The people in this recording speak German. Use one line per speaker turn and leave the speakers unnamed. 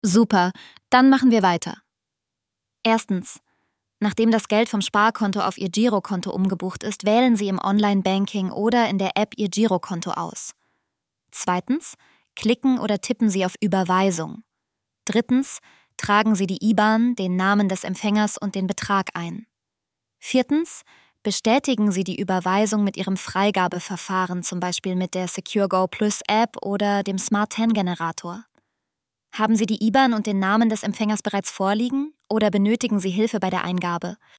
Super, dann machen wir weiter. Erstens. Nachdem das Geld vom Sparkonto auf Ihr Girokonto umgebucht ist, wählen Sie im Online-Banking oder in der App Ihr Girokonto aus. Zweitens. Klicken oder tippen Sie auf Überweisung. Drittens. Tragen Sie die IBAN, den Namen des Empfängers und den Betrag ein. Viertens. Bestätigen Sie die Überweisung mit Ihrem Freigabeverfahren, zum Beispiel mit der SecureGo Plus App oder dem Smart 10 Generator. Haben Sie die IBAN und den Namen des Empfängers bereits vorliegen oder benötigen Sie Hilfe bei der Eingabe?